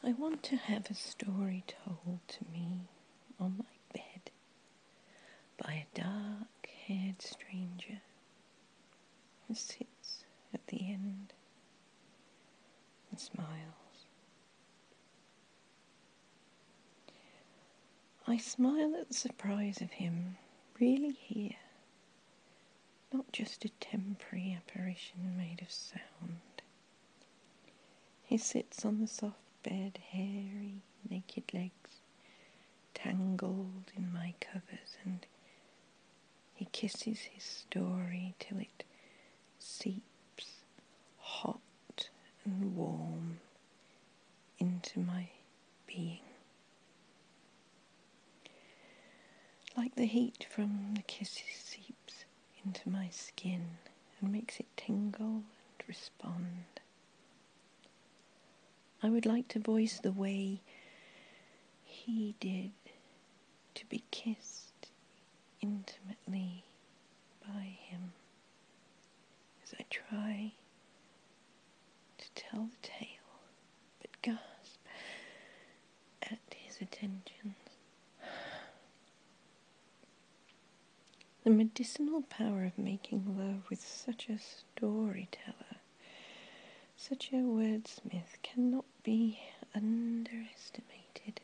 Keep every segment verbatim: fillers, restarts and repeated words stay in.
I want to have a story told to me on my bed by a dark-haired stranger who sits at the end and smiles. I smile at the surprise of him really here, not just a temporary apparition made of sound. He sits on the soft bed, hairy, naked legs, tangled in my covers, and he kisses his story till it seeps hot and warm into my being. Like the heat from the kisses seeps into my skin and makes it tingle and respond. I would like to voice the way he did to be kissed intimately by him as I try to tell the tale, but gasp at his attentions. The medicinal power of making love with such a storyteller, such a wordsmith, cannot be underestimated.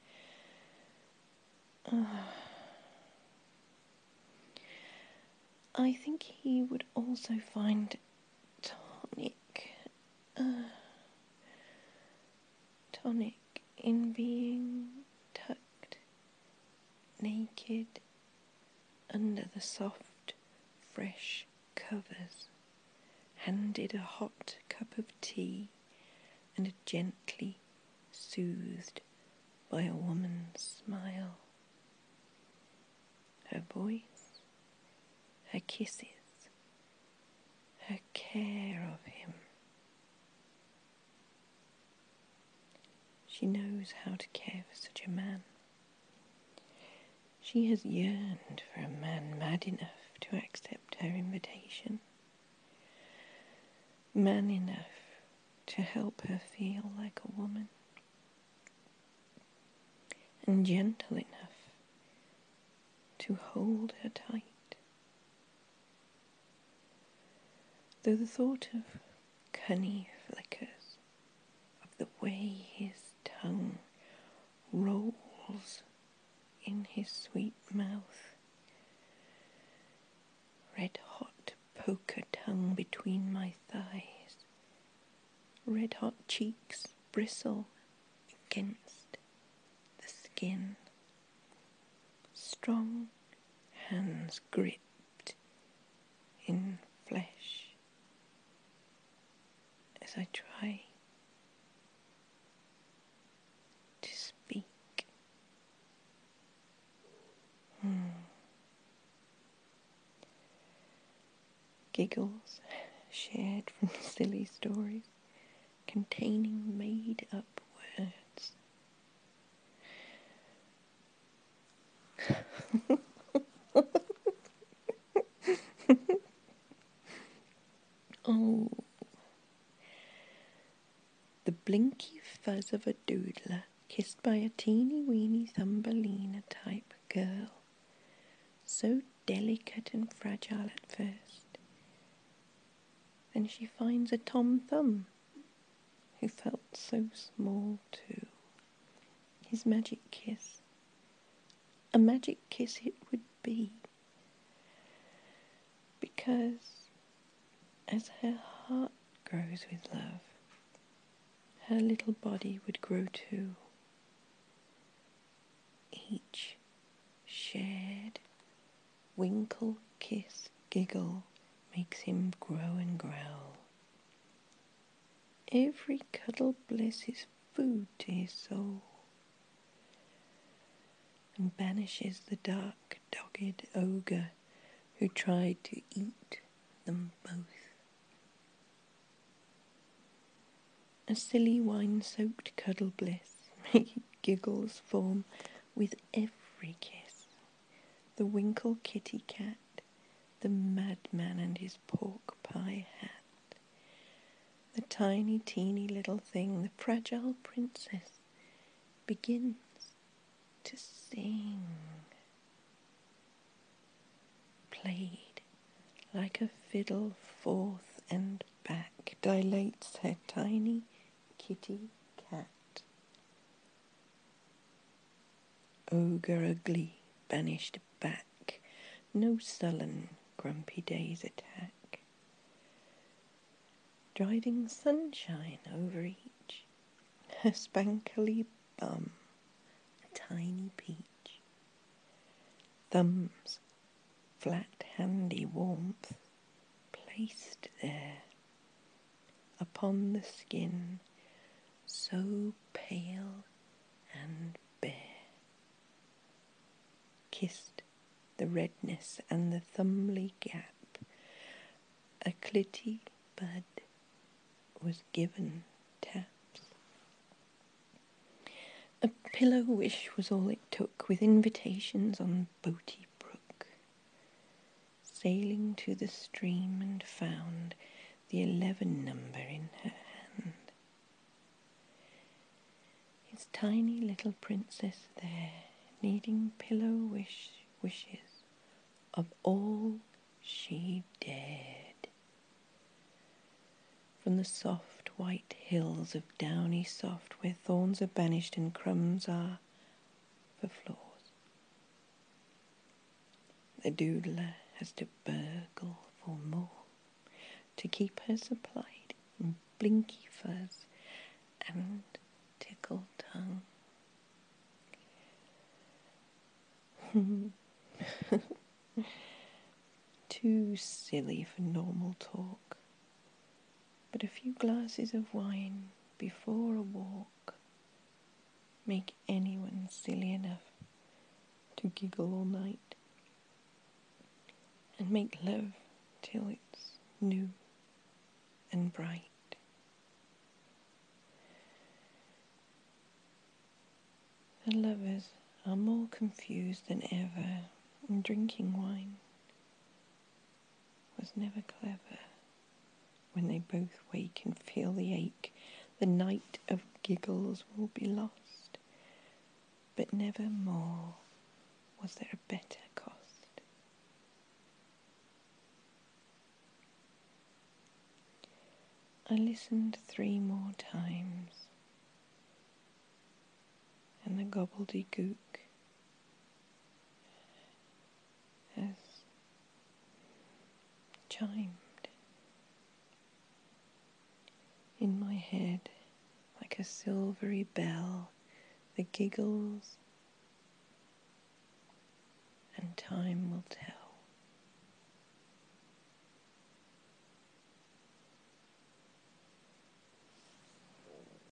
Uh, I think he would also find tonic, uh, tonic in being tucked naked under the soft, fresh covers, handed a hot cup of tea and gently soothed by a woman's smile. Her voice, her kisses, her care of him. She knows how to care for such a man. She has yearned for a man mad enough to accept her invitation, man enough to help her feel like a woman, and gentle enough to hold her tight. Though the thought of cunny flickers, of the way his tongue rolls in his sweet mouth, red hot poker tongue between my thighs, red hot cheeks bristle against the skin, strong hands gripped in flesh as I try to speak. Hmm. Giggles shared from silly stories containing made-up words. Oh, the blinky fuzz of a doodler kissed by a teeny weeny Thumbelina type girl, so delicate and fragile at first. Then she finds a Tom Thumb, who felt so small too. His magic kiss. A magic kiss it would be, because as her heart grows with love, her little body would grow too. Each shared winkle, kiss, giggle makes him grow and growl. Every cuddle bliss is food to his soul, and banishes the dark, dogged ogre who tried to eat them both. A silly wine-soaked cuddle bliss made giggles form with every kiss. The Winkle kitty cat, the madman and his pork pie hat, The tiny, teeny little thing, the fragile princess, begins to sing. Played like a fiddle forth and back, dilates her tiny kitty cat. Ogre ugly, banished back, no sullen, grumpy day's attack. Driving sunshine over each, her spankly bum, a tiny peach. Thumbs, flat handy warmth, placed there, upon the skin, so pale and bare. Kissed the redness and the thumbly gap, a clitty bud was given taps. A pillow wish was all it took, with invitations on boaty brook. Sailing to the stream and found the eleven number in her hand. His tiny little princess there, needing pillow wish wishes of all she dared. From the soft white hills of downy soft, where thorns are banished and crumbs are for floors, the doodler has to burgle for more, to keep her supplied in blinky fuzz and tickle tongue. Too silly for normal talk, but a few glasses of wine before a walk make anyone silly enough to giggle all night and make love till it's new and bright. The lovers are more confused than ever, and drinking wine was never clever. When they both wake and feel the ache, the night of giggles will be lost, but never more was there a better cost. I listened three more times, and the gobbledygook has chimed in my head like a silvery bell, the giggles, and time will tell.